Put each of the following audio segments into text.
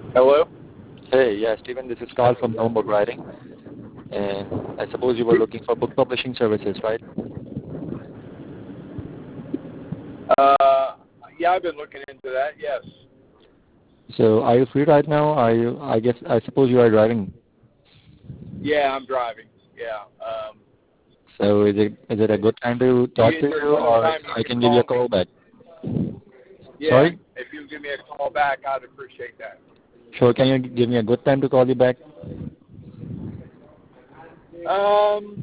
Hello? Hey, yeah, Stephen, this is Carl from Nomebook Writing, and I suppose you were looking for book publishing services, right? Uh, yeah, I've been looking into that, yes. So, are you free right now? I suppose you are driving. Yeah, I'm driving. Yeah. So, is it a good time to talk Is to there you, another or time you I can can give you a call me? call back? Yeah, Sorry? if you give me a call back, I'd appreciate that. Sure, can you give me a good time to call you back? Um,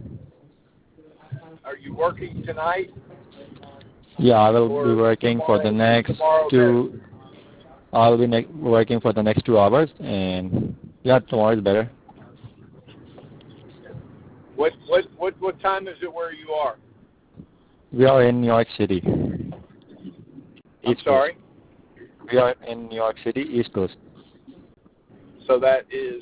are you working tonight Yeah, I will be or working for the tomorrow? Is next tomorrow better? two. I'll be working for the next 2 hours, and yeah, tomorrow is better. What time is it where you are? We are in New York City, I'm East Coast. sorry. We are in New York City, East Coast. So that is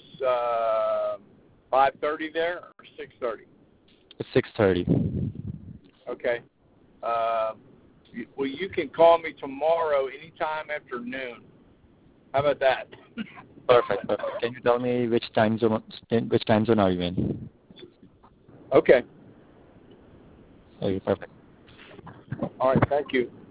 5:30 there or 6:30? It's 6:30. Okay. Well, you can call me tomorrow anytime after noon. How about that? Perfect. Perfect. Can you tell me which time zone are you in? Okay. Okay, perfect. All right. Thank you.